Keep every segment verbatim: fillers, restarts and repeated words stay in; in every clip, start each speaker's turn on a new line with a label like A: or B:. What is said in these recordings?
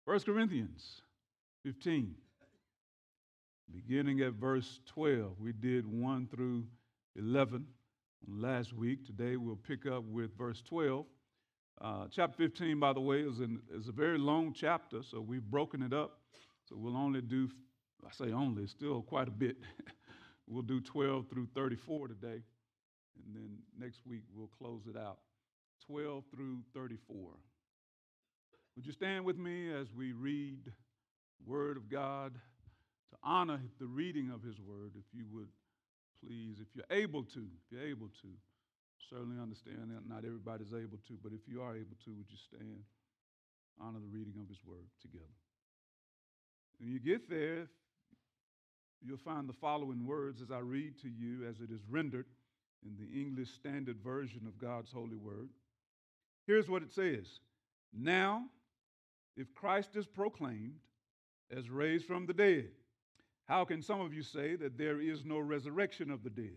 A: First Corinthians fifteen, beginning at verse twelve. We did one through eleven last week. Today we'll pick up with verse twelve. Uh, chapter fifteen, by the way, is, in, is a very long chapter, so we've broken it up. So we'll only do, I say only, it's still quite a bit. We'll do twelve through thirty-four today, and then next week we'll close it out. twelve through thirty-four. Would you stand with me as we read the Word of God to honor the reading of His Word, if you would please, if you're able to, if you're able to. Certainly understand that not everybody's able to, but if you are able to, would you stand, honor the reading of His Word together. When you get there, you'll find the following words as I read to you as it is rendered in the English Standard Version of God's holy word. Here's what it says. Now, if Christ is proclaimed as raised from the dead, how can some of you say that there is no resurrection of the dead?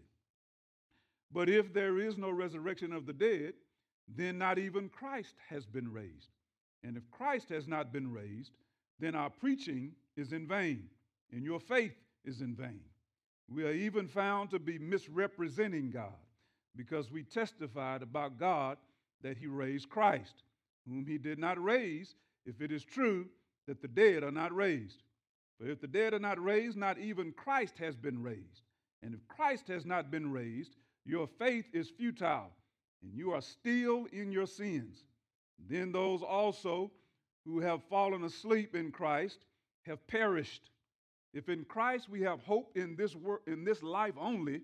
A: But if there is no resurrection of the dead, then not even Christ has been raised. And if Christ has not been raised, then our preaching is in vain, and your faith is in vain. We are even found to be misrepresenting God, because we testified about God that He raised Christ, whom He did not raise, if it is true that the dead are not raised. For if the dead are not raised, not even Christ has been raised. And if Christ has not been raised, your faith is futile, and you are still in your sins. Then those also who have fallen asleep in Christ have perished. If in Christ we have hope in this wor- in this life only,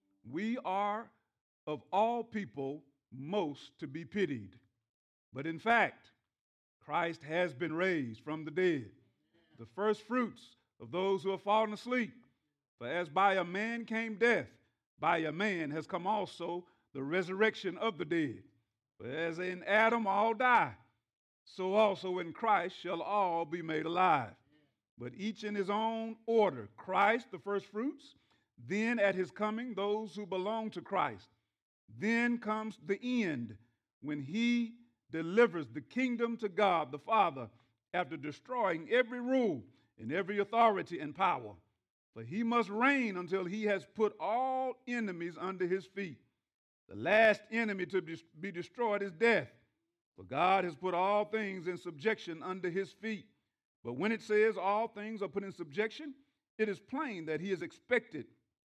A: we are of all people most to be pitied. But in fact, Christ has been raised from the dead, the first fruits of those who have fallen asleep. For as by a man came death, by a man has come also the resurrection of the dead. For as in Adam all die, so also in Christ shall all be made alive. But each in his own order, Christ the first fruits, then at his coming those who belong to Christ. Then comes the end, when he delivers the kingdom to God the Father, after destroying every rule and every authority and power. For he must reign until he has put all enemies under his feet. The last enemy to be destroyed is death. For God has put all things in subjection under his feet. But when it says all things are put in subjection, it is plain that he is expected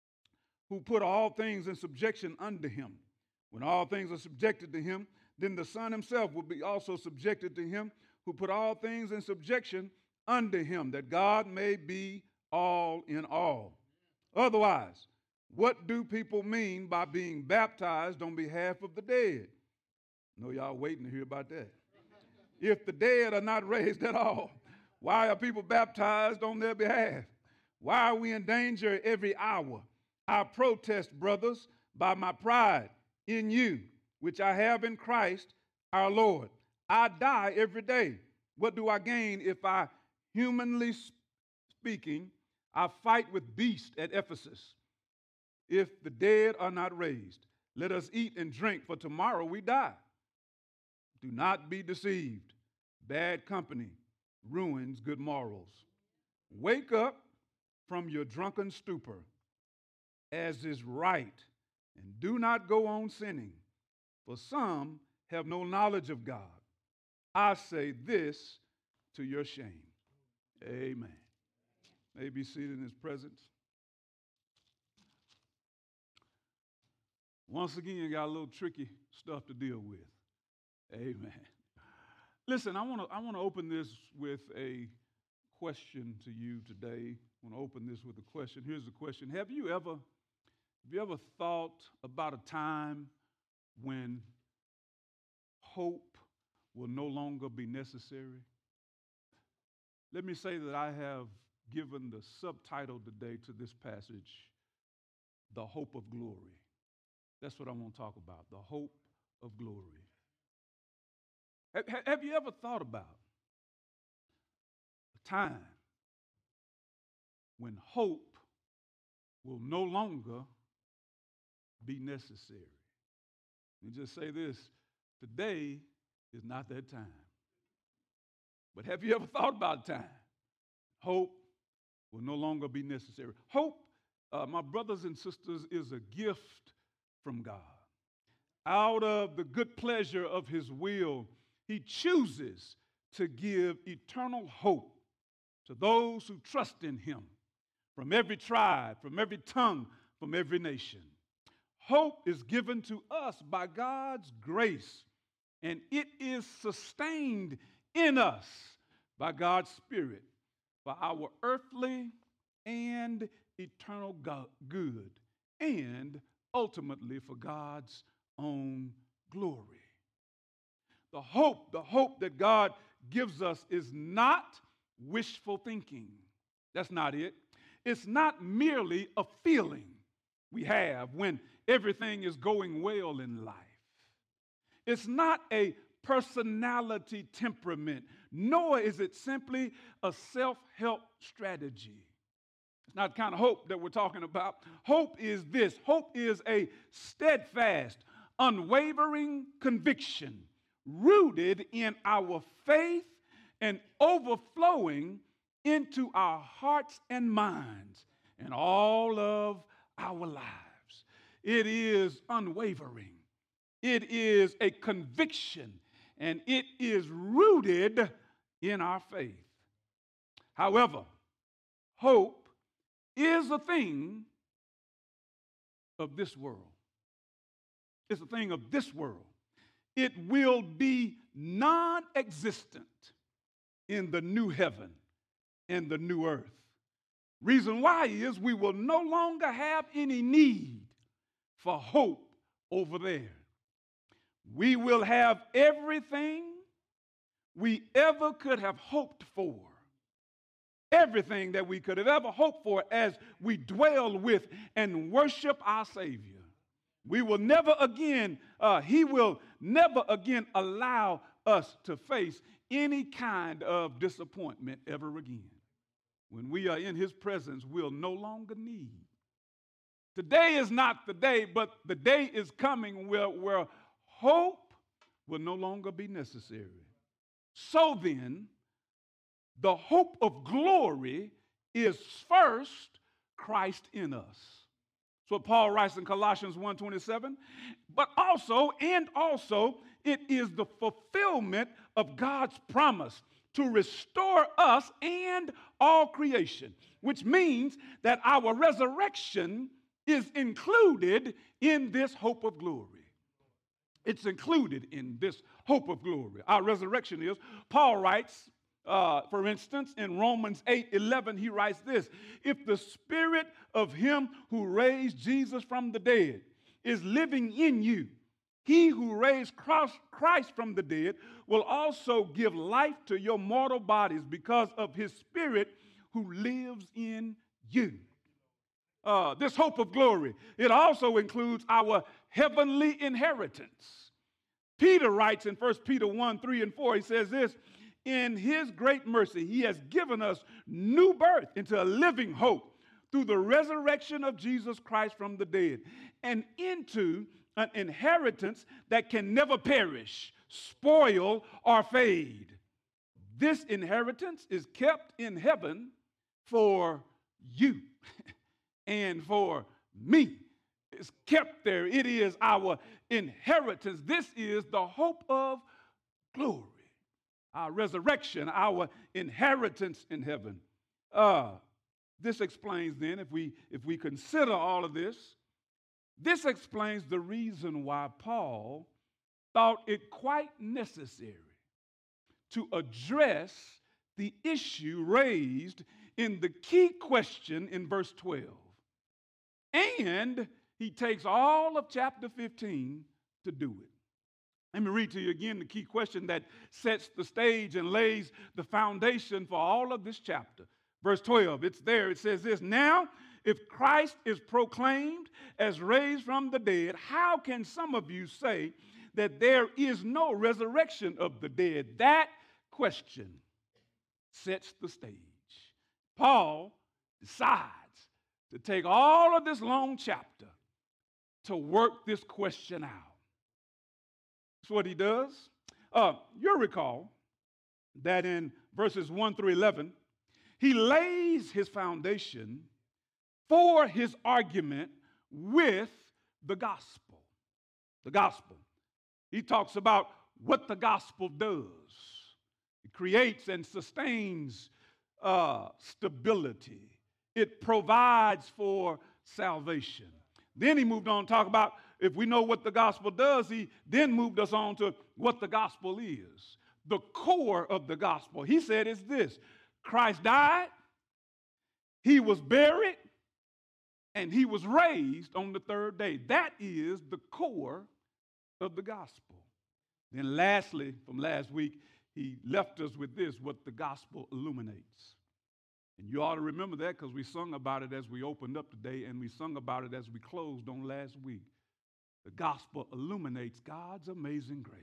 A: who put all things in subjection under him. When all things are subjected to him, then the Son himself will be also subjected to him who put all things in subjection under him, that God may be all in all. Otherwise, what do people mean by being baptized on behalf of the dead? I know y'all waiting to hear about that. If the dead are not raised at all, why are people baptized on their behalf? Why are we in danger every hour? I protest, brothers, by my pride in you, which I have in Christ our Lord. I die every day. What do I gain if I, humanly speaking, I fight with beasts at Ephesus? If the dead are not raised, let us eat and drink, for tomorrow we die. Do not be deceived. Bad company ruins good morals. Wake up from your drunken stupor, as is right, and do not go on sinning, for some have no knowledge of God. I say this to your shame. Amen. May be seated in his presence. Once again, you got a little tricky stuff to deal with. Amen. Listen, I want to I want to open this with a question to you today. I want to open this with a question. Here's the question. Have you ever have you ever thought about a time when hope will no longer be necessary? Let me say that I have given the subtitle today to this passage, The Hope of Glory. That's what I want to talk about, the hope of glory. Have you ever thought about a time when hope will no longer be necessary? Let me just say this, today is not that time. But have you ever thought about a time? Hope will no longer be necessary. Hope, uh, my brothers and sisters, is a gift from God. Out of the good pleasure of his will, he chooses to give eternal hope to those who trust in him, from every tribe, from every tongue, from every nation. Hope is given to us by God's grace, and it is sustained in us by God's Spirit for our earthly and eternal good, and ultimately for God's own glory. The hope, the hope that God gives us is not wishful thinking. That's not it. It's not merely a feeling we have when everything is going well in life. It's not a personality temperament, nor is it simply a self-help strategy. It's not the kind of hope that we're talking about. Hope is this. Hope is a steadfast, unwavering conviction rooted in our faith and overflowing into our hearts and minds and all of our lives. It is unwavering. It is a conviction, and it is rooted in our faith. However, hope is a thing of this world. It's a thing of this world. It will be non-existent in the new heaven and the new earth. Reason why is we will no longer have any need for hope over there. We will have everything we ever could have hoped for. Everything that we could have ever hoped for as we dwell with and worship our Savior. We will never again, uh, he will never again allow us to face any kind of disappointment ever again. When we are in his presence, we'll no longer need. Today is not the day, but the day is coming where, where hope will no longer be necessary. So then, the hope of glory is first Christ in us. So Paul writes in Colossians one twenty-seven, but also, and also, it is the fulfillment of God's promise to restore us and all creation, which means that our resurrection is included in this hope of glory. It's included in this hope of glory. Our resurrection is, Paul writes, Uh, for instance, in Romans eight eleven, he writes this: if the spirit of him who raised Jesus from the dead is living in you, he who raised Christ from the dead will also give life to your mortal bodies because of his spirit who lives in you. Uh, this hope of glory, it also includes our heavenly inheritance. Peter writes in First Peter one three and four, he says this: in his great mercy, he has given us new birth into a living hope through the resurrection of Jesus Christ from the dead, and into an inheritance that can never perish, spoil, or fade. This inheritance is kept in heaven for you and for me. It's kept there. It is our inheritance. This is the hope of glory. Our resurrection, our inheritance in heaven. Uh, this explains then, if we, if we consider all of this, this explains the reason why Paul thought it quite necessary to address the issue raised in the key question in verse twelve. And he takes all of chapter fifteen to do it. Let me read to you again the key question that sets the stage and lays the foundation for all of this chapter. Verse twelve, it's there. It says this: now, if Christ is proclaimed as raised from the dead, how can some of you say that there is no resurrection of the dead? That question sets the stage. Paul decides to take all of this long chapter to work this question out. That's what he does. Uh, you'll recall that in verses one through eleven, he lays his foundation for his argument with the gospel. The gospel. He talks about what the gospel does. It creates and sustains uh, stability. It provides for salvation. Then he moved on to talk about, if we know what the gospel does, he then moved us on to what the gospel is. The core of the gospel. He said is this: Christ died, he was buried, and he was raised on the third day. That is the core of the gospel. Then lastly, from last week, he left us with this, what the gospel illuminates. And you ought to remember that because we sung about it as we opened up today, and we sung about it as we closed on last week. The gospel illuminates God's amazing grace.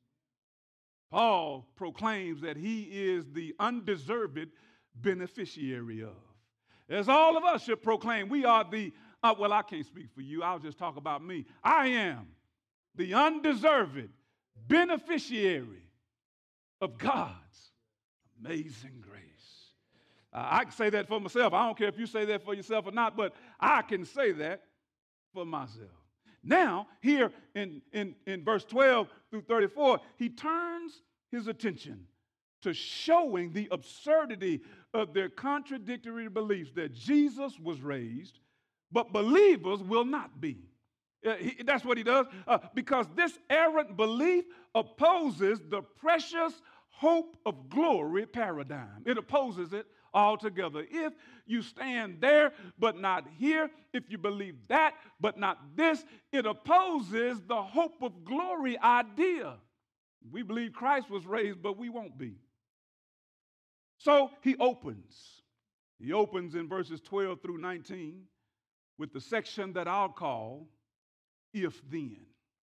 A: Paul proclaims that he is the undeserved beneficiary of. As all of us should proclaim, we are the, uh, well, I can't speak for you. I'll just talk about me. I am the undeserved beneficiary of God's amazing grace. Uh, I can say that for myself. I don't care if you say that for yourself or not, but I can say that for myself. Now, here in, in, in verse twelve through thirty-four, he turns his attention to showing the absurdity of their contradictory beliefs that Jesus was raised, but believers will not be. Uh, he, that's what he does, uh, because this errant belief opposes the precious hope of glory paradigm. It opposes it altogether. If you stand there but not here, if you believe that but not this, it opposes the hope of glory idea. We believe Christ was raised, but we won't be. So he opens. He opens in verses twelve through nineteen with the section that I'll call if then.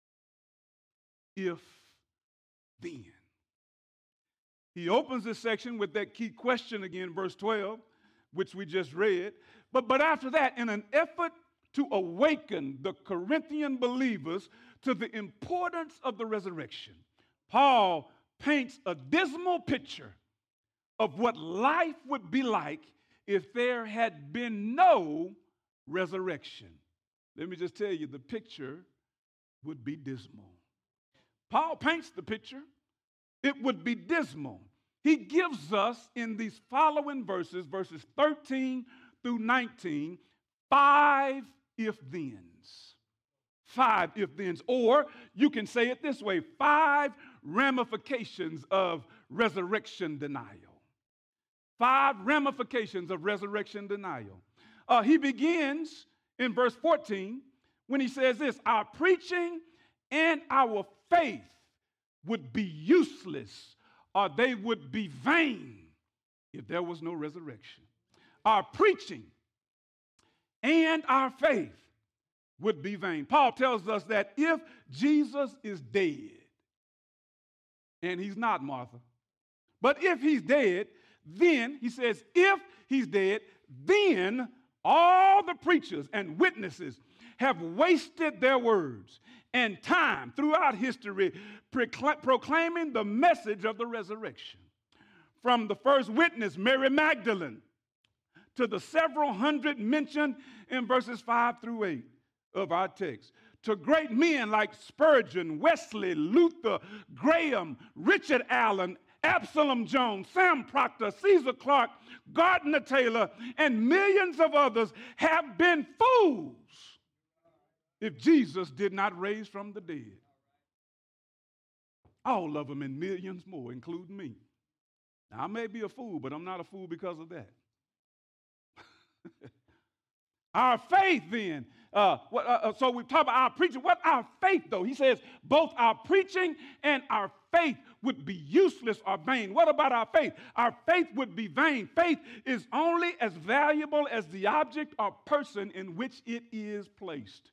A: If then. He opens this section with that key question again, verse twelve, which we just read. But, but after that, in an effort to awaken the Corinthian believers to the importance of the resurrection, Paul paints a dismal picture of what life would be like if there had been no resurrection. Let me just tell you, the picture would be dismal. Paul paints the picture. It would be dismal. He gives us in these following verses, verses thirteen through nineteen, five if-thens. Five if-thens. Or you can say it this way, five ramifications of resurrection denial. Five ramifications of resurrection denial. Uh, he begins in verse fourteen when he says this: our preaching and our faith would be useless, or they would be vain if there was no resurrection. Our preaching and our faith would be vain. Paul tells us that if Jesus is dead, and he's not, Martha, but if he's dead, then, he says, if he's dead, then all the preachers and witnesses have wasted their words and time throughout history proclaiming the message of the resurrection. From the first witness, Mary Magdalene, to the several hundred mentioned in verses five through eight of our text, to great men like Spurgeon, Wesley, Luther, Graham, Richard Allen, Absalom Jones, Sam Proctor, Caesar Clark, Gardner Taylor, and millions of others have been fools if Jesus did not raise from the dead. All of them and millions more, including me. Now, I may be a fool, but I'm not a fool because of that. Our faith then, uh, what, uh, so we talk about our preaching. What our faith, though? He says both our preaching and our faith would be useless or vain. What about our faith? Our faith would be vain. Faith is only as valuable as the object or person in which it is placed.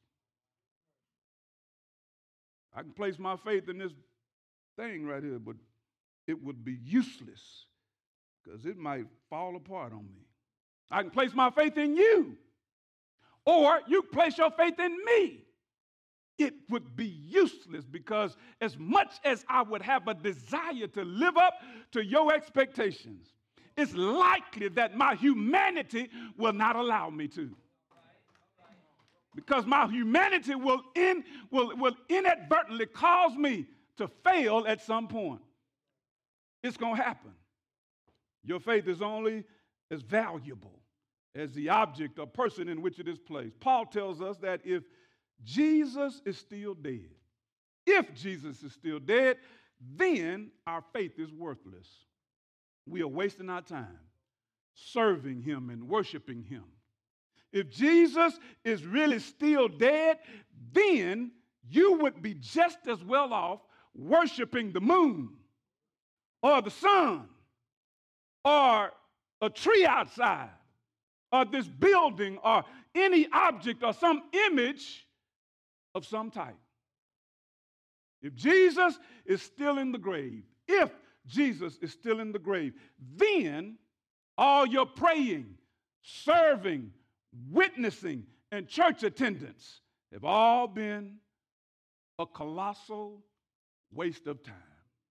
A: I can place my faith in this thing right here, but it would be useless because it might fall apart on me. I can place my faith in you, or you place your faith in me. it would be useless, because as much as I would have a desire to live up to your expectations, it's likely that my humanity will not allow me to. Because my humanity will, in, will, will inadvertently cause me to fail at some point. It's going to happen. Your faith is only as valuable as the object or person in which it is placed. Paul tells us that if Jesus is still dead, if Jesus is still dead, then our faith is worthless. We are wasting our time serving him and worshiping him. If Jesus is really still dead, then you would be just as well off worshiping the moon or the sun or a tree outside or this building or any object or some image of some type. If Jesus is still in the grave, if Jesus is still in the grave, then all your praying, serving, witnessing, and church attendance have all been a colossal waste of time.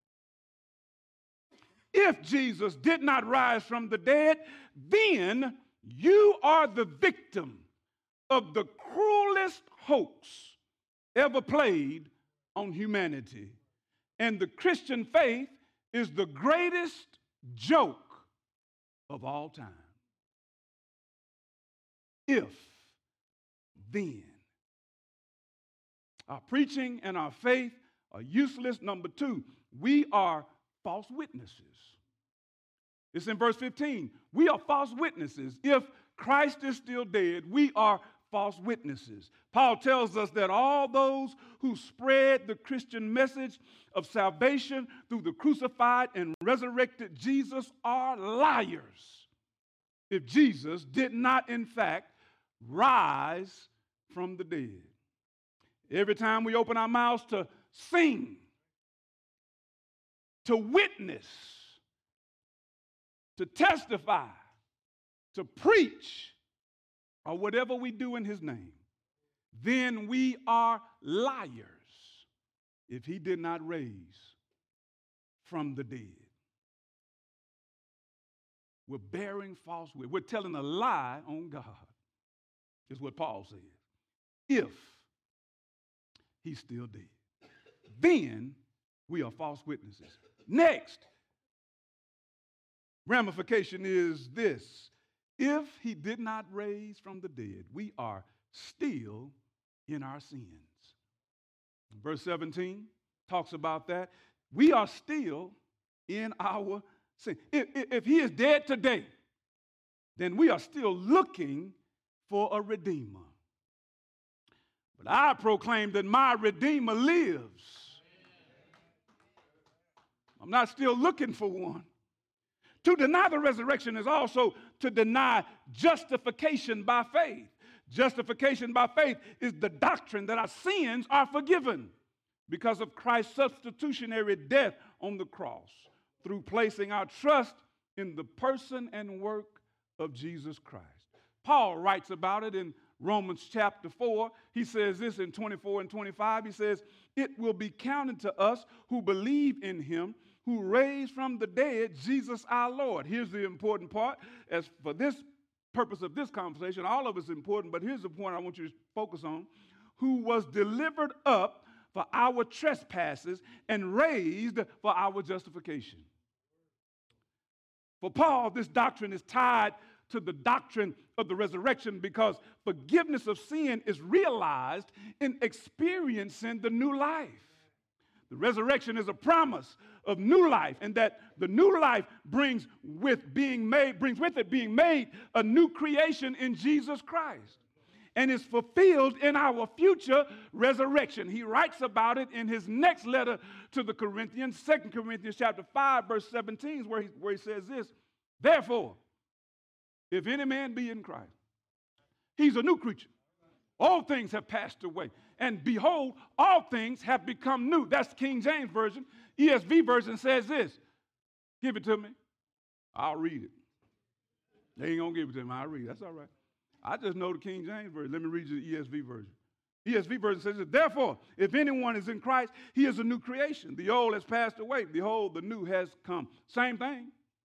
A: If Jesus did not rise from the dead, then you are the victim of the cruelest hoax ever played on humanity. And the Christian faith is the greatest joke of all time. If, then. Our preaching and our faith are useless. Number two, we are false witnesses. It's in verse fifteen. We are false witnesses. If Christ is still dead, we are false witnesses. Paul tells us that all those who spread the Christian message of salvation through the crucified and resurrected Jesus are liars. If Jesus did not, in fact, rise from the dead. Every time we open our mouths to sing, to witness, to testify, to preach, or whatever we do in his name, then we are liars if he did not raise from the dead. We're bearing false witness. We're telling a lie on God, is what Paul says. If he's still dead, then we are false witnesses. Next ramification is this. If he did not raise from the dead, we are still in our sins. Verse seventeen talks about that. We are still in our sin. If, if, if he is dead today, then we are still looking for a redeemer. But I proclaim that my Redeemer lives. I'm not still looking for one. To deny the resurrection is also to deny justification by faith. Justification by faith is the doctrine that our sins are forgiven because of Christ's substitutionary death on the cross through placing our trust in the person and work of Jesus Christ. Paul writes about it in Romans chapter four. He says this in twenty-four and twenty-five. He says, "It will be counted to us who believe in him who raised from the dead Jesus our Lord." Here's the important part. As for this purpose of this conversation, all of it's important, but here's the point I want you to focus on. Who was delivered up for our trespasses and raised for our justification. For Paul, this doctrine is tied to the doctrine of the resurrection because forgiveness of sin is realized in experiencing the new life. The resurrection is a promise of new life, and that the new life brings with being made, brings with it being made a new creation in Jesus Christ, and is fulfilled in our future resurrection. He writes about it in his next letter to the Corinthians, Second Corinthians chapter five, verse seventeen, where he, where he says this, "Therefore, if any man be in Christ, he's a new creature. All things have passed away. And behold, all things have become new." That's the King James Version. E S V version says this. Give it to me. I'll read it. They ain't going to give it to me. I'll read it. That's all right. I just know the King James Version. Let me read you the E S V version. E S V version says, therefore, if anyone is in Christ, he is a new creation. The old has passed away. Behold, the new has come. Same thing.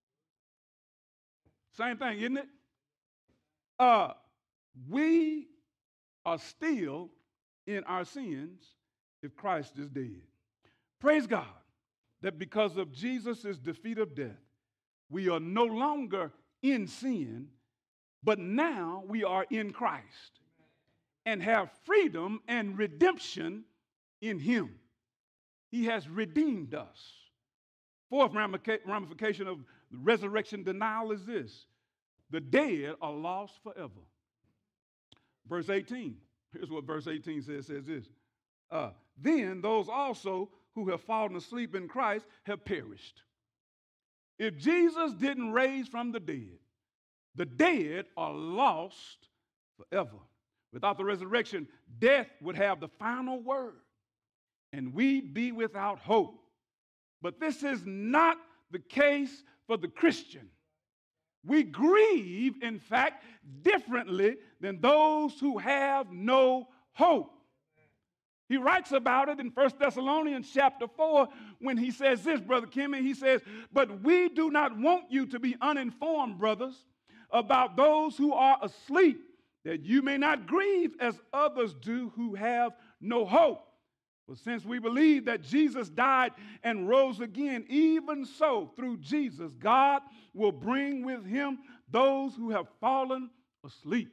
A: Same thing, isn't it? Uh, we are still in our sins if Christ is dead. Praise God that because of Jesus' defeat of death, we are no longer in sin, but now we are in Christ and have freedom and redemption in him. He has redeemed us. Fourth ramification of the resurrection denial is this: the dead are lost forever. Verse eighteen, here's what verse eighteen says, says this. Uh, then those also who have fallen asleep in Christ have perished. If Jesus didn't raise from the dead, the dead are lost forever. Without the resurrection, death would have the final word, and we'd be without hope. But this is not the case for the Christian. We grieve, in fact, differently than those who have no hope. He writes about it in First Thessalonians chapter four when he says this, Brother Kimmy. He says, but we do not want you to be uninformed, brothers, about those who are asleep, that you may not grieve as others do who have no hope. But since we believe that Jesus died and rose again, even so, through Jesus, God will bring with him those who have fallen asleep.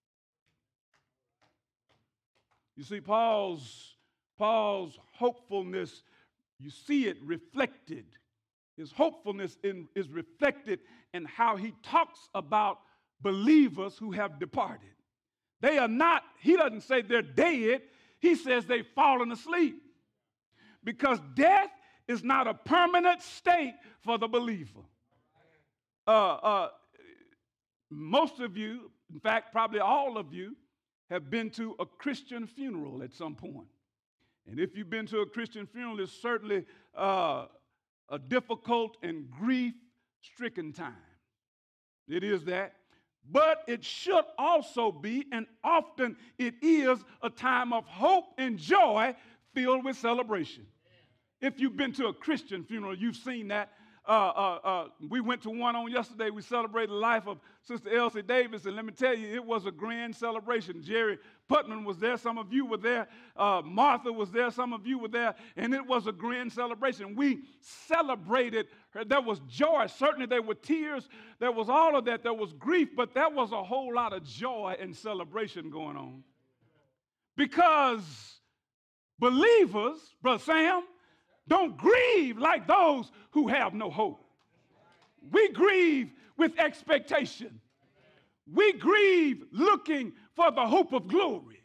A: You see, Paul's, Paul's hopefulness, you see it reflected. His hopefulness in, is reflected in how he talks about believers who have departed. They are not, he doesn't say they're dead. He says they've fallen asleep. Because death is not a permanent state for the believer. Uh, uh, most of you, in fact, probably all of you, have been to a Christian funeral at some point. And if you've been to a Christian funeral, it's certainly uh, a difficult and grief-stricken time. It is that. But it should also be, and often it is, a time of hope and joy filled with celebration. If you've been to a Christian funeral, you've seen that. Uh, uh, uh, we went to one on yesterday. We celebrated the life of Sister Elsie Davis, and let me tell you, it was a grand celebration. Jerry Putman was there. Some of you were there. Uh, Martha was there. Some of you were there, and it was a grand celebration. We celebrated her. There was joy. Certainly there were tears. There was all of that. There was grief, but there was a whole lot of joy and celebration going on. Because believers, Brother Sam, don't grieve like those who have no hope. We grieve with expectation. We grieve looking for the hope of glory.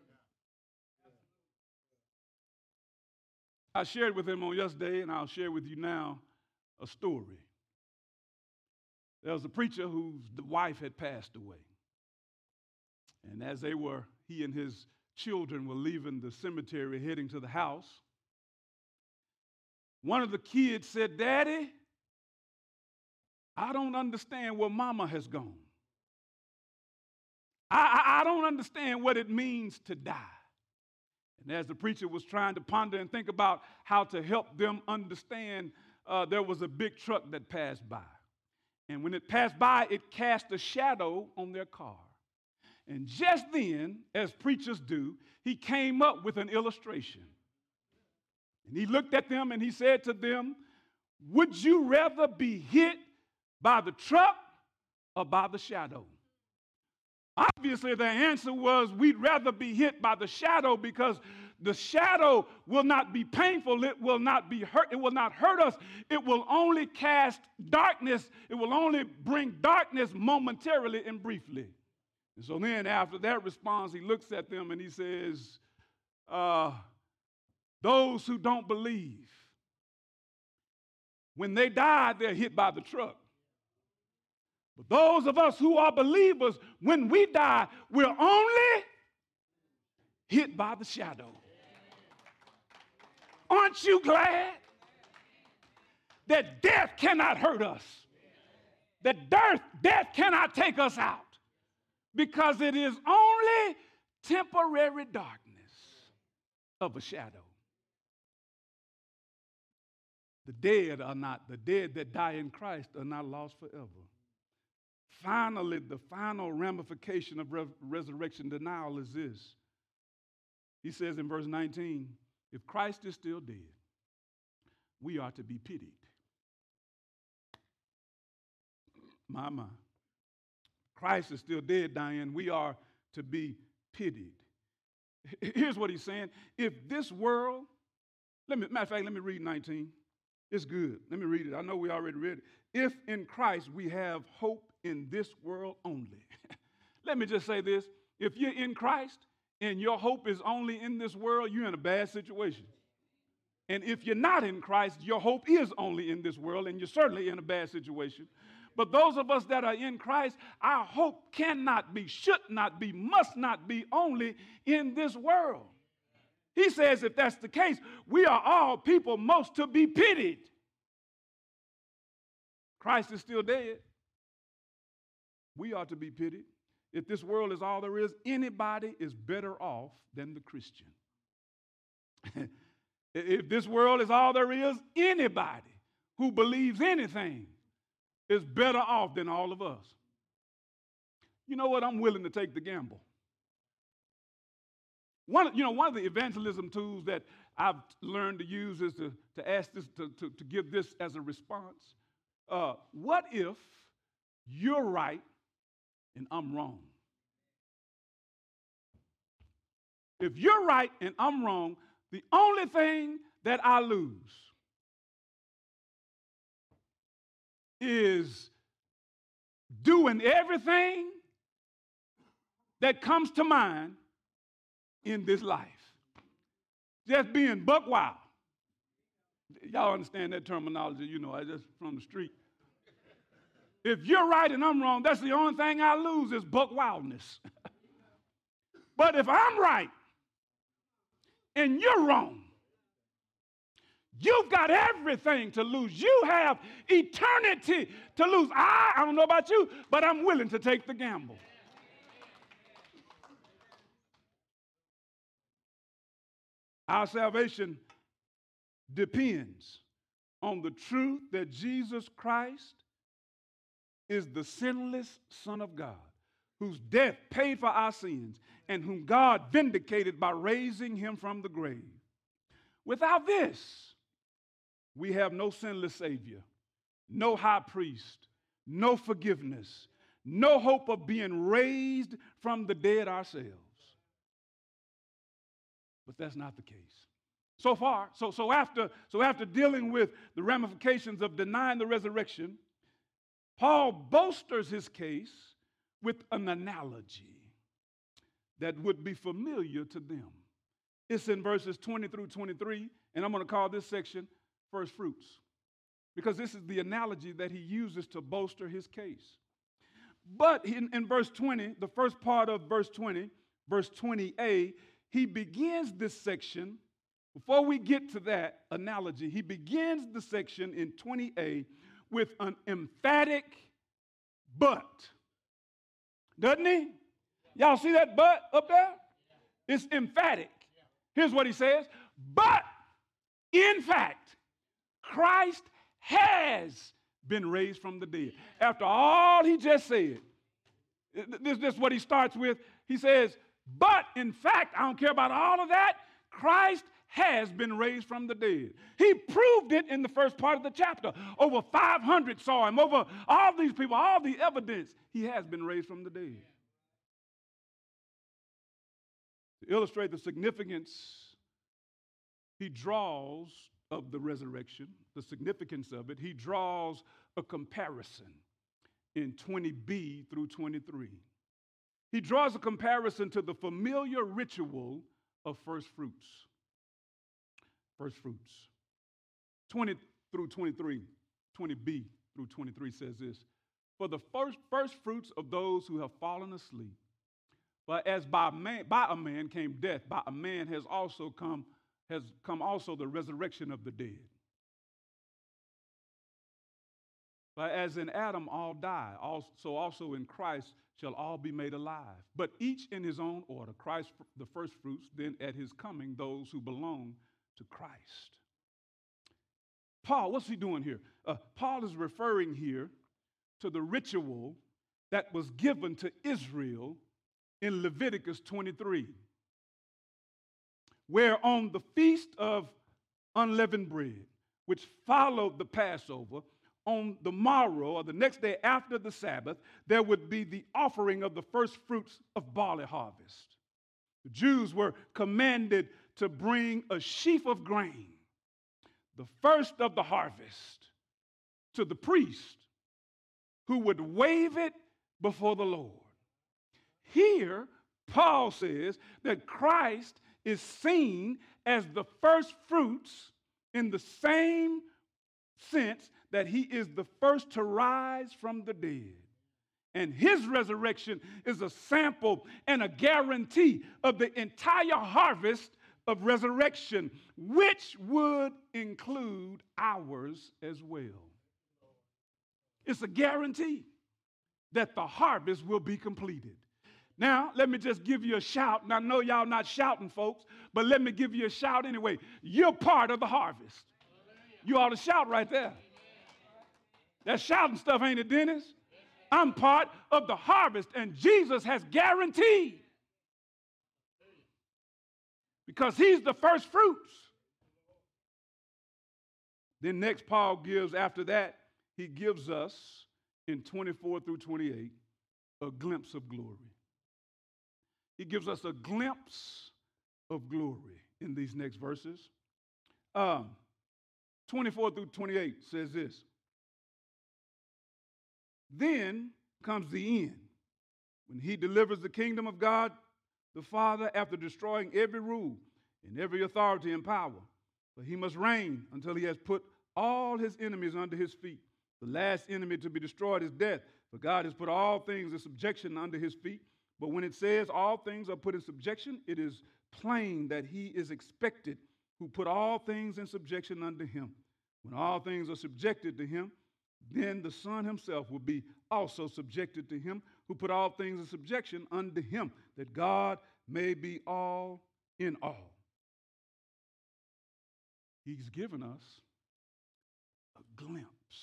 A: I shared with him on yesterday, and I'll share with you now a story. There was a preacher whose wife had passed away. And as they were, he and his children were leaving the cemetery, heading to the house, one of the kids said, Daddy, I don't understand where Mama has gone. I, I, I don't understand what it means to die. And as the preacher was trying to ponder and think about how to help them understand, uh, there was a big truck that passed by. And when it passed by, it cast a shadow on their car. And just then, as preachers do, he came up with an illustration. And he looked at them and he said to them, would you rather be hit by the truck or by the shadow? Obviously, their answer was, we'd rather be hit by the shadow because the shadow will not be painful. It will not be hurt. It will not hurt us. It will only cast darkness. It will only bring darkness momentarily and briefly. And so then after that response, he looks at them and he says, uh, those who don't believe, when they die, they're hit by the truck. But those of us who are believers, when we die, we're only hit by the shadow. Aren't you glad that death cannot hurt us? That death, death cannot take us out, because it is only temporary darkness. of a shadow. The dead are not, the dead that die in Christ are not lost forever. Finally, the final ramification of re- resurrection denial is this. He says in verse nineteen, if Christ is still dead, we are to be pitied. My, my. Christ is still dead, Diane. We are to be pitied. Here's what he's saying. If this world, let me, matter of fact, let me read nineteen. It's good. Let me read it. I know we already read it. If in Christ we have hope in this world only. Let me just say this. If you're in Christ and your hope is only in this world, you're in a bad situation. And if you're not in Christ, your hope is only in this world, and you're certainly in a bad situation. But those of us that are in Christ, our hope cannot be, should not be, must not be only in this world. He says if that's the case, we are all people most to be pitied. Christ is still dead. We are to be pitied. If this world is all there is, anybody is better off than the Christian. If this world is all there is, anybody who believes anything is better off than all of us. You know what? I'm willing to take the gamble. One, you know, one of the evangelism tools that I've learned to use is to, to ask this, to, to, to give this as a response. Uh, what if you're right and I'm wrong? If you're right and I'm wrong, the only thing that I lose is doing everything that comes to mind in this life. Just being buck wild. Y'all understand that terminology, you know, I just from the street. If you're right and I'm wrong, that's the only thing I lose is buck wildness. But if I'm right and you're wrong, you've got everything to lose. You have eternity to lose. I, I don't know about you, but I'm willing to take the gamble. Our salvation depends on the truth that Jesus Christ is the sinless Son of God, whose death paid for our sins, and whom God vindicated by raising him from the grave. Without this, we have no sinless Savior, no high priest, no forgiveness, no hope of being raised from the dead ourselves. But that's not the case. So far, so, so, after, so after dealing with the ramifications of denying the resurrection, Paul bolsters his case with an analogy that would be familiar to them. It's in verses twenty through twenty-three, and I'm going to call this section First Fruits, because this is the analogy that he uses to bolster his case. But in, in verse twenty, the first part of verse twenty, verse twenty a, he begins this section, before we get to that analogy, he begins the section in twenty a with an emphatic but. Doesn't he? Y'all see that but up there? It's emphatic. Here's what he says. But, in fact, Christ has been raised from the dead. After all he just said, this, this is what he starts with. He says, but, in fact, I don't care about all of that, Christ has been raised from the dead. He proved it in the first part of the chapter. Over five hundred saw him. Over all these people, all the evidence, he has been raised from the dead. To illustrate the significance he draws of the resurrection, the significance of it, he draws a comparison in twenty b through twenty-three. He draws a comparison to the familiar ritual of first fruits. First fruits. twenty through twenty-three, twenty b through twenty-three says this. For the first, first fruits of those who have fallen asleep, but as by, man, by a man came death, by a man has also come, has come also the resurrection of the dead. For as in Adam all die, so also in Christ shall all be made alive. But each in his own order, Christ the first fruits, then at his coming, those who belong to Christ. Paul, what's he doing here? Uh, Paul is referring here to the ritual that was given to Israel in Leviticus twenty-three, where on the feast of unleavened bread, which followed the Passover, on the morrow or the next day after the Sabbath, there would be the offering of the first fruits of barley harvest. The Jews were commanded to bring a sheaf of grain, the first of the harvest, to the priest, who would wave it before the Lord. Here, Paul says that Christ is seen as the first fruits in the same sense that he is the first to rise from the dead. And his resurrection is a sample and a guarantee of the entire harvest of resurrection, which would include ours as well. It's a guarantee that the harvest will be completed. Now, let me just give you a shout. And I know y'all not shouting, folks, but let me give you a shout anyway. You're part of the harvest. You ought to shout right there. That shouting stuff, ain't it, Dennis? I'm part of the harvest, and Jesus has guaranteed, because he's the first fruits. Then next, Paul gives, after that, he gives us in twenty-four through twenty-eight a glimpse of glory. He gives us a glimpse of glory in these next verses. Um, twenty-four through twenty-eight says this. Then comes the end, when he delivers the kingdom of God the Father after destroying every rule and every authority and power. For he must reign until he has put all his enemies under his feet. The last enemy to be destroyed is death, for God has put all things in subjection under his feet. But when it says all things are put in subjection, it is plain that he is expected who put all things in subjection under him. When all things are subjected to him, then the Son himself will be also subjected to him who put all things in subjection unto him, that God may be all in all. He's given us a glimpse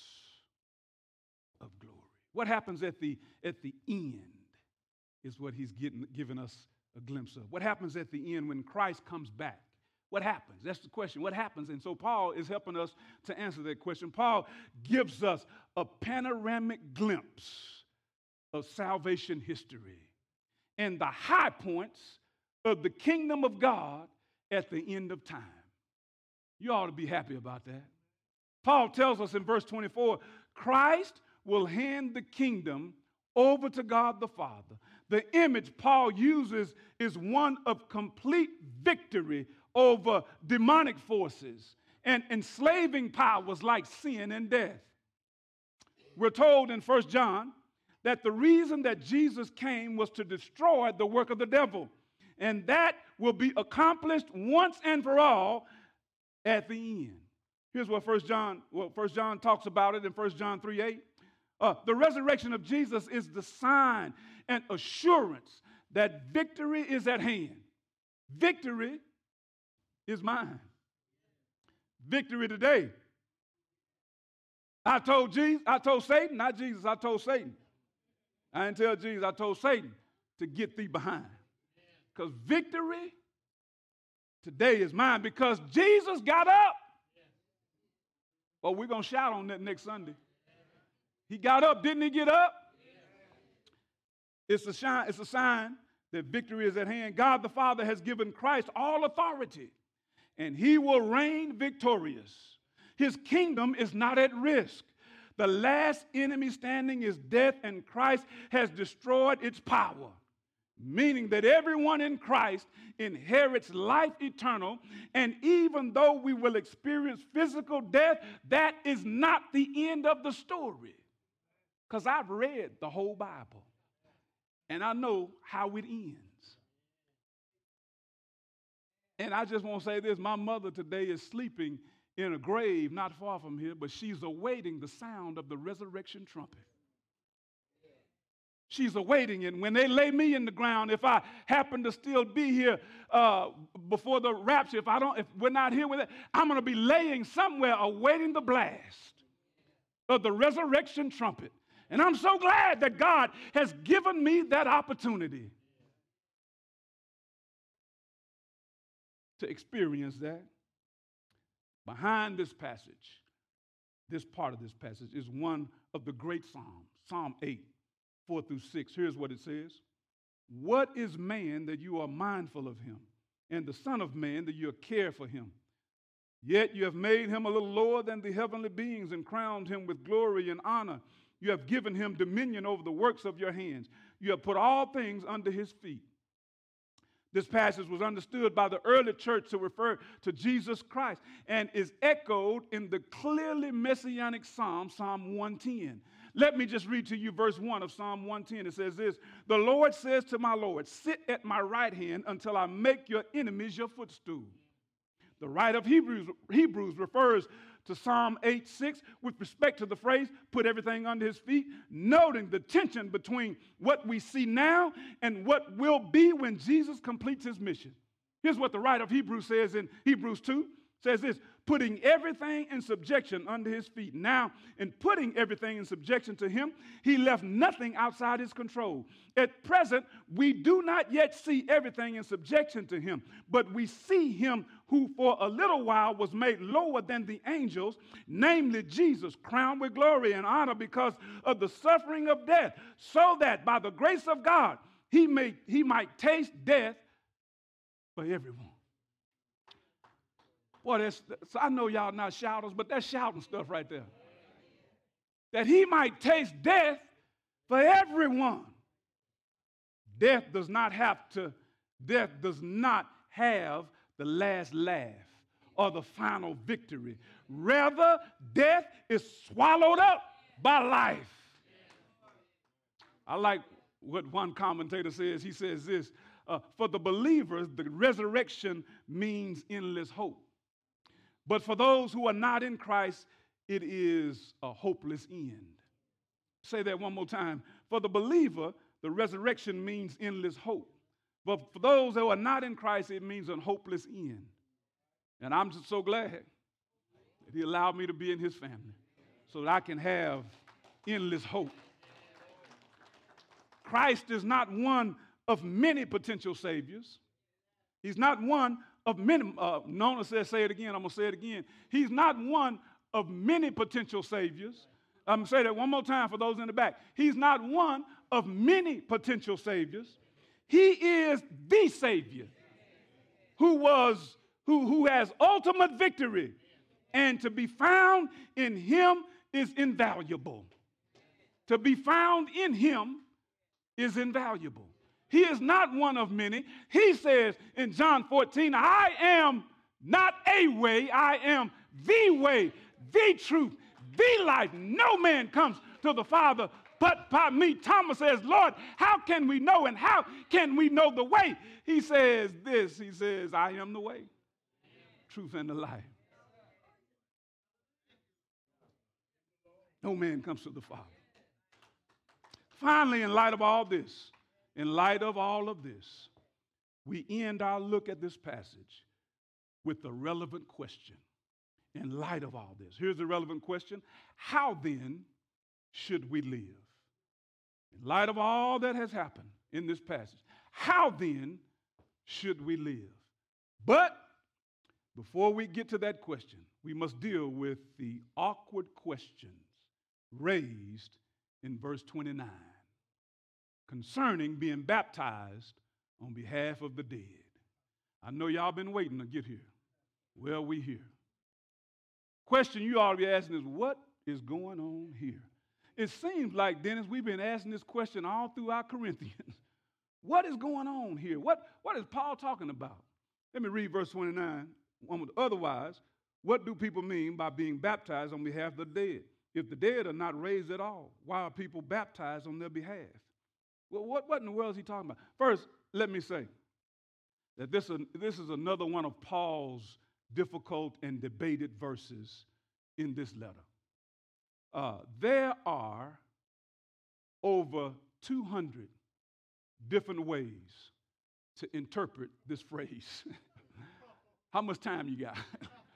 A: of glory. What happens at the, at the end is what he's getting, giving us a glimpse of. What happens at the end when Christ comes back? What happens? That's the question. What happens? And so Paul is helping us to answer that question. Paul gives us a panoramic glimpse of salvation history and the high points of the kingdom of God at the end of time. You ought to be happy about that. Paul tells us in verse twenty-four, Christ will hand the kingdom over to God the Father. The image Paul uses is one of complete victory over demonic forces and enslaving powers like sin and death. We're told in First John that the reason that Jesus came was to destroy the work of the devil, and that will be accomplished once and for all at the end. Here's what First John, well, First John talks about it in First John three eight. Uh, the resurrection of Jesus is the sign and assurance that victory is at hand. Victory is mine. Victory today. I told Jesus, I told Satan, not Jesus, I told Satan. I didn't tell Jesus, I told Satan to get thee behind. Because victory today is mine, because Jesus got up. Well, we're going to shout on that next Sunday. He got up, didn't he get up? It's a, shine, it's a sign that victory is at hand. God the Father has given Christ all authority, and he will reign victorious. His kingdom is not at risk. The last enemy standing is death, and Christ has destroyed its power, meaning that everyone in Christ inherits life eternal, and even though we will experience physical death, that is not the end of the story. Because I've read the whole Bible, and I know how it ends. And I just want to say this, my mother today is sleeping in a grave not far from here, but she's awaiting the sound of the resurrection trumpet. She's awaiting it. When they lay me in the ground, if I happen to still be here uh, before the rapture, if I don't, if we're not here with it, I'm going to be laying somewhere awaiting the blast of the resurrection trumpet. And I'm so glad that God has given me that opportunity to experience that. Behind this passage, this part of this passage, is one of the great Psalms, Psalm eight, four through six. Here's what it says. What is man that you are mindful of him, and the Son of Man that you care for him? Yet you have made him a little lower than the heavenly beings and crowned him with glory and honor. You have given him dominion over the works of your hands. You have put all things under his feet. This passage was understood by the early church to refer to Jesus Christ and is echoed in the clearly messianic psalm, Psalm one ten. Let me just read to you verse one of Psalm one ten. It says this, the Lord says to my Lord, sit at my right hand until I make your enemies your footstool. The writer of Hebrews, Hebrews refers to Psalm eight six with respect to the phrase, put everything under his feet, noting the tension between what we see now and what will be when Jesus completes his mission. Here's what the writer of Hebrews says in Hebrews two, says this, putting everything in subjection under his feet. Now, in putting everything in subjection to him, he left nothing outside his control. At present, we do not yet see everything in subjection to him, but we see him who for a little while was made lower than the angels, namely Jesus, crowned with glory and honor because of the suffering of death, so that by the grace of God, he, may, he might taste death for everyone. Boy, that's, so I know y'all not shouters, but that's shouting stuff right there. That he might taste death for everyone. Death does not have to, death does not have the last laugh or the final victory. Rather, death is swallowed up by life. I like what one commentator says. He says this, uh, for the believers, the resurrection means endless hope. But for those who are not in Christ, it is a hopeless end. Say that one more time. For the believer, the resurrection means endless hope. But for those who are not in Christ, it means a hopeless end. And I'm just so glad that he allowed me to be in his family so that I can have endless hope. Christ is not one of many potential saviors. He's not one of many, uh, Nona says, say it again, I'm going to say it again. He's not one of many potential saviors. I'm going to say that one more time for those in the back. He's not one of many potential saviors. He is the Savior who was, who, who has ultimate victory. And to be found in him is invaluable. To be found in him is invaluable. He is not one of many. He says in John fourteen, I am not a way, I am the way, the truth, the life. No man comes to the Father but by me. Thomas says, Lord, how can we know and how can we know the way? He says this, he says, I am the way, truth, and the life. No man comes to the Father. Finally, in light of all this, in light of all of this, we end our look at this passage with the relevant question. In light of all this, here's the relevant question. How then should we live? In light of all that has happened in this passage, how then should we live? But before we get to that question, we must deal with the awkward questions raised in verse twenty-nine concerning being baptized on behalf of the dead. I know y'all been waiting to get here. Well, we here. Question you ought to be asking is, what is going on here? It seems like, Dennis, we've been asking this question all throughout Corinthians. What is going on here? What, what is Paul talking about? Let me read verse twenty-nine. Otherwise, what do people mean by being baptized on behalf of the dead? If the dead are not raised at all, why are people baptized on their behalf? Well, what, what in the world is he talking about? First, let me say that this, this is another one of Paul's difficult and debated verses in this letter. Uh, there are over two hundred different ways to interpret this phrase. How much time you got?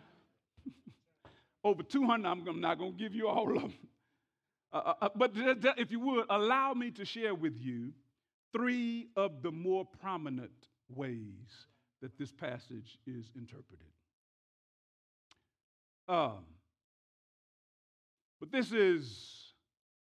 A: Over two hundred, I'm not going to give you all of them. Uh, uh, but if you would, allow me to share with you three of the more prominent ways that this passage is interpreted. Um, but this is,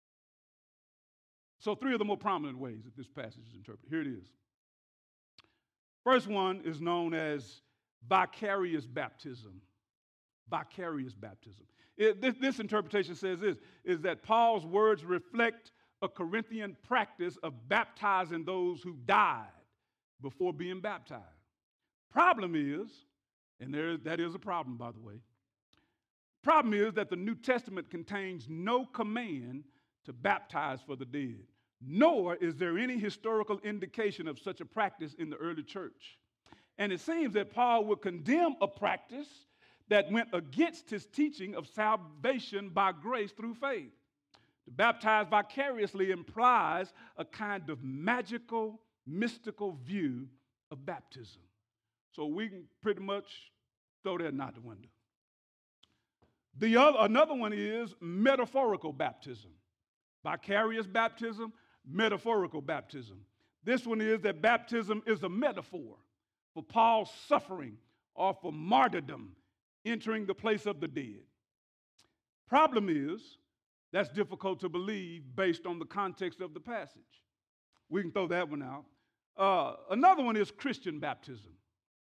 A: so three of the more prominent ways that this passage is interpreted. Here it is. First one is known as vicarious baptism. Vicarious baptism. It, this, this interpretation says this, is that Paul's words reflect a Corinthian practice of baptizing those who died before being baptized. Problem is, and there, that is a problem, by the way, problem is that the New Testament contains no command to baptize for the dead, nor is there any historical indication of such a practice in the early church. And it seems that Paul would condemn a practice that went against his teaching of salvation by grace through faith. To baptize vicariously implies a kind of magical, mystical view of baptism. So we can pretty much throw that out the window. The other, another one is metaphorical baptism. Vicarious baptism, metaphorical baptism. This one is that baptism is a metaphor for Paul's suffering or for martyrdom, entering the place of the dead. Problem is, that's difficult to believe based on the context of the passage. We can throw that one out. Uh, another one is Christian baptism.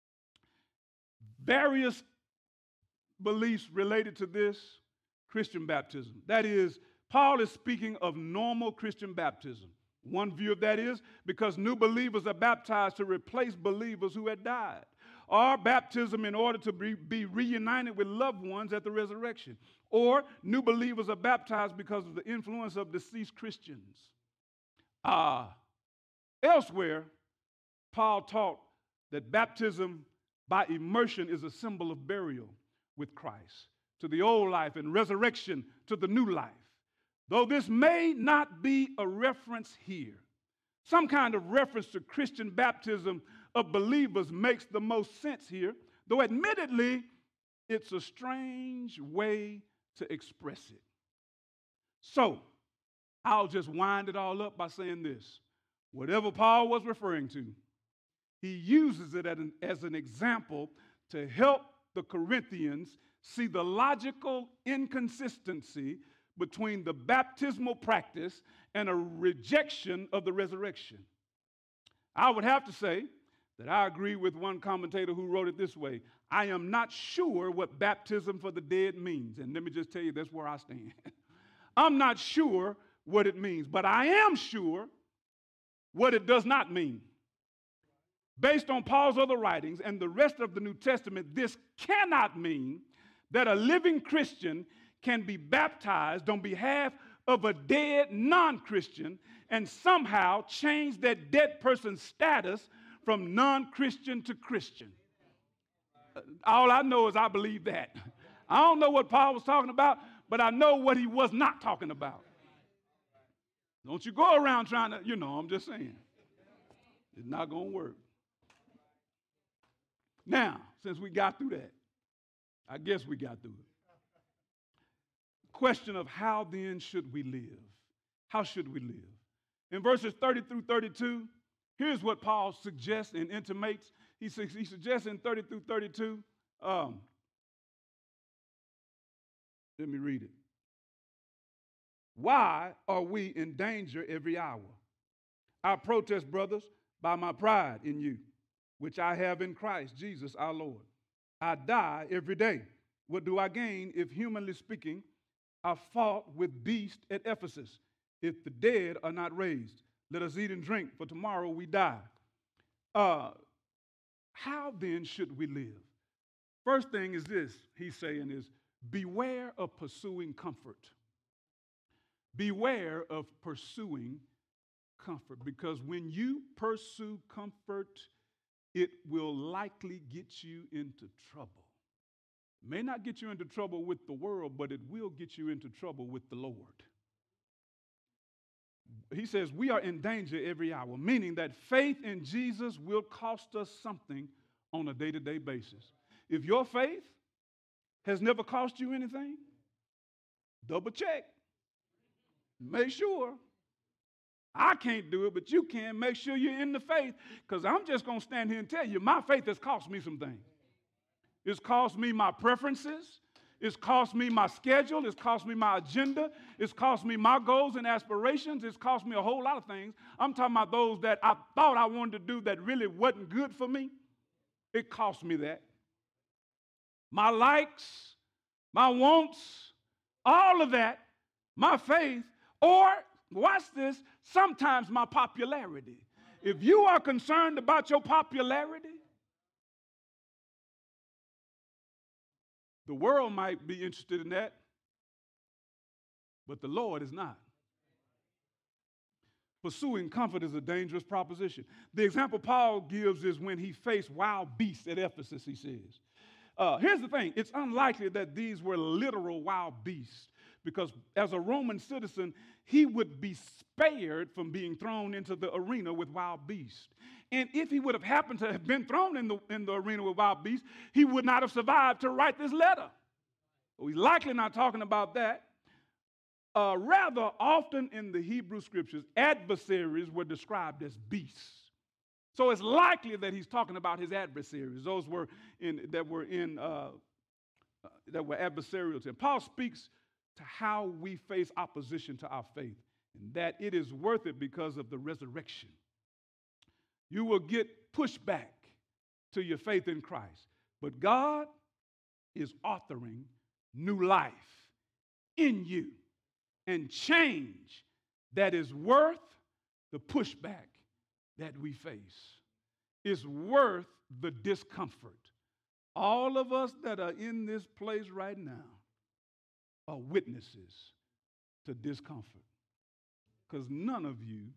A: Various beliefs related to this Christian baptism. That is, Paul is speaking of normal Christian baptism. One view of that is because new believers are baptized to replace believers who had died, or baptism in order to be, be reunited with loved ones at the resurrection, or new believers are baptized because of the influence of deceased Christians. Uh, elsewhere, Paul taught that baptism by immersion is a symbol of burial with Christ to the old life and resurrection to the new life. Though this may not be a reference here, some kind of reference to Christian baptism of believers makes the most sense here, though admittedly, it's a strange way to express it. So, I'll just wind it all up by saying this. Whatever Paul was referring to, he uses it as an, as an example to help the Corinthians see the logical inconsistency between the baptismal practice and a rejection of the resurrection. I would have to say that I agree with one commentator who wrote it this way: I am not sure what baptism for the dead means. And let me just tell you, that's where I stand. I'm not sure what it means, but I am sure what it does not mean. Based on Paul's other writings and the rest of the New Testament, this cannot mean that a living Christian can be baptized on behalf of a dead non-Christian and somehow change that dead person's status from non-Christian to Christian. All I know is I believe that. I don't know what Paul was talking about, but I know what he was not talking about. Don't you go around trying to, you know, I'm just saying. It's not going to work. Now, since we got through that, I guess we got through it. Question of how then should we live? How should we live? In verses thirty through thirty-two, here's what Paul suggests and intimates. He, su- he suggests in thirty through thirty-two, um, let me read it. Why are we in danger every hour? I protest, brothers, by my pride in you, which I have in Christ Jesus our Lord. I die every day. What do I gain if, humanly speaking, I fought with beasts at Ephesus? If the dead are not raised, let us eat and drink, for tomorrow we die. Uh, how then should we live? First thing is this, he's saying, is beware of pursuing comfort. Beware of pursuing comfort, because when you pursue comfort, it will likely get you into trouble. May not get you into trouble with the world, but it will get you into trouble with the Lord. He says we are in danger every hour, meaning that faith in Jesus will cost us something on a day-to-day basis. If your faith has never cost you anything, double check. Make sure. I can't do it, but you can. Make sure you're in the faith, because I'm just going to stand here and tell you, my faith has cost me some things. It's cost me my preferences. It's cost me my schedule. It's cost me my agenda. It's cost me my goals and aspirations. It's cost me a whole lot of things. I'm talking about those that I thought I wanted to do that really wasn't good for me. It cost me that. My likes, my wants, all of that, my faith, or, watch this, sometimes my popularity. If you are concerned about your popularity, the world might be interested in that, but the Lord is not. Pursuing comfort is a dangerous proposition. The example Paul gives is when he faced wild beasts at Ephesus, he says. Uh, here's the thing. It's unlikely that these were literal wild beasts, because as a Roman citizen, he would be spared from being thrown into the arena with wild beasts. And if he would have happened to have been thrown in the, in the arena with wild beasts, he would not have survived to write this letter. Well, he's likely not talking about that. Uh, rather, often in the Hebrew scriptures, adversaries were described as beasts. So it's likely that he's talking about his adversaries, those were in, that were in uh, uh, that were adversarial to him. Paul speaks to how we face opposition to our faith, and that it is worth it because of the resurrection. You will get pushback to your faith in Christ, but God is authoring new life in you and change that is worth the pushback that we face. It's worth the discomfort. All of us that are in this place right now are witnesses to discomfort, because none of you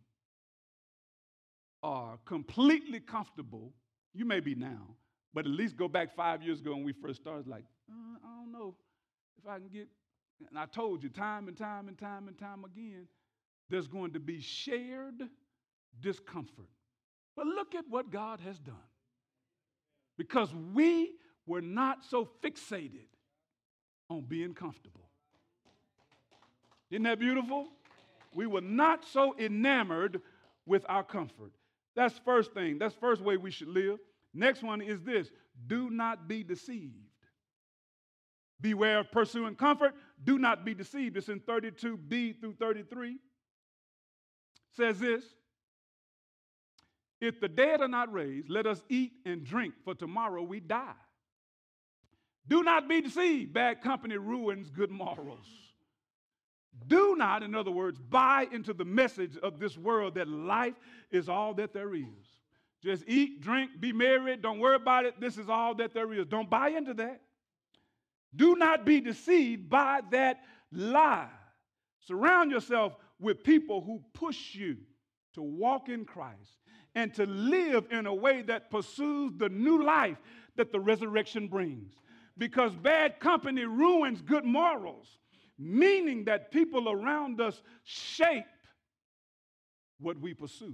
A: are completely comfortable. You may be now, but at least go back five years ago when we first started, like, uh, I don't know if I can get, and I told you time and time and time and time again, there's going to be shared discomfort. But look at what God has done. Because we were not so fixated on being comfortable. Isn't that beautiful? We were not so enamored with our comfort. That's the first thing. That's the first way we should live. Next one is this: do not be deceived. Beware of pursuing comfort. Do not be deceived. It's in thirty-two b through thirty-three. It says this: if the dead are not raised, let us eat and drink, for tomorrow we die. Do not be deceived. Bad company ruins good morals. Do not, in other words, buy into the message of this world that life is all that there is. Just eat, drink, be merry, don't worry about it. This is all that there is. Don't buy into that. Do not be deceived by that lie. Surround yourself with people who push you to walk in Christ and to live in a way that pursues the new life that the resurrection brings. Because bad company ruins good morals, meaning that people around us shape what we pursue.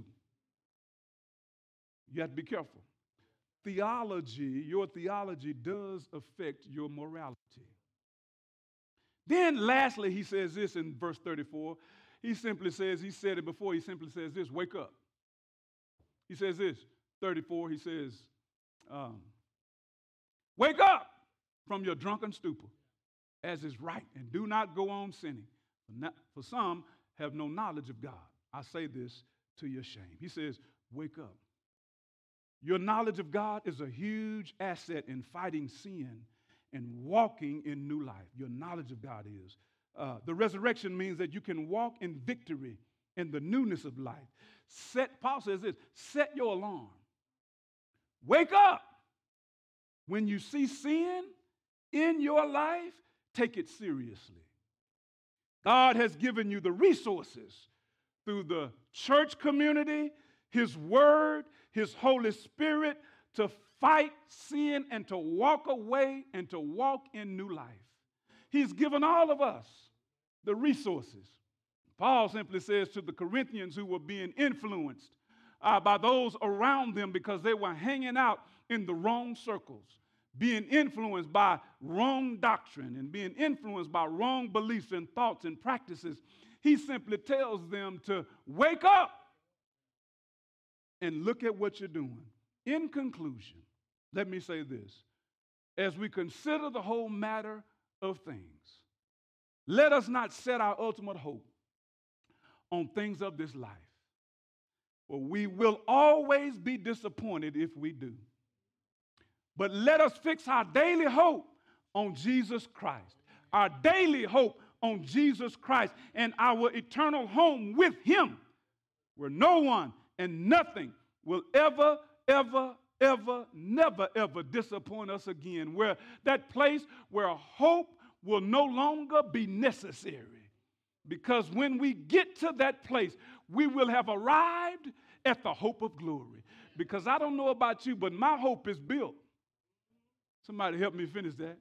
A: You have to be careful. Theology, your theology does affect your morality. Then lastly, he says this in verse thirty-four. He simply says, he said it before, he simply says this: wake up. He says this, thirty-four, he says, um, wake up from your drunken stupor, as is right, and do not go on sinning. For, not, for some have no knowledge of God. I say this to your shame. He says, wake up. Your knowledge of God is a huge asset in fighting sin and walking in new life. Your knowledge of God is. Uh, the resurrection means that you can walk in victory in the newness of life. Set, Paul says this: set your alarm. Wake up. When you see sin in your life, take it seriously. God has given you the resources through the church community, His Word, His Holy Spirit to fight sin and to walk away and to walk in new life. He's given all of us the resources. Paul simply says to the Corinthians who were being influenced uh, by those around them because they were hanging out in the wrong circles, being influenced by wrong doctrine and being influenced by wrong beliefs and thoughts and practices. He simply tells them to wake up and look at what you're doing. In conclusion, let me say this. As we consider the whole matter of things, let us not set our ultimate hope on things of this life, for we will always be disappointed if we do. But let us fix our daily hope on Jesus Christ, our daily hope on Jesus Christ and our eternal home with him, where no one and nothing will ever, ever, ever, never, ever disappoint us again, where that place where hope will no longer be necessary. Because when we get to that place, we will have arrived at the hope of glory. Because I don't know about you, but my hope is built. Somebody help me finish that.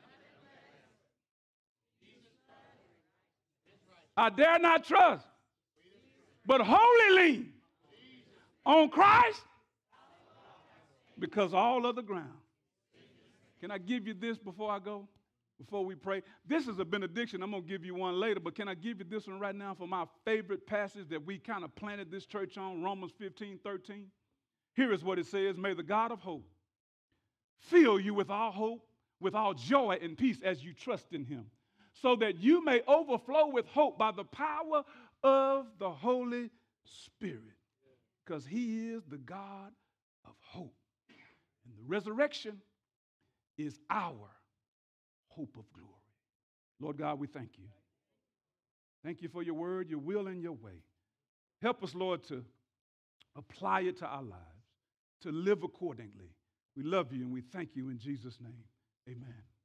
A: I dare not trust, but wholly lean on Christ because all other ground. Can I give you this before I go? Before we pray? This is a benediction. I'm going to give you one later, but can I give you this one right now for my favorite passage that we kind of planted this church on, Romans fifteen thirteen? Here is what it says. May the God of hope fill you with all hope, with all joy and peace as you trust in him, so that you may overflow with hope by the power of the Holy Spirit, because he is the God of hope. And the resurrection is our hope of glory. Lord God, we thank you. Thank you for your word, your will, and your way. Help us, Lord, to apply it to our lives, to live accordingly. We love you and we thank you in Jesus' name. Amen.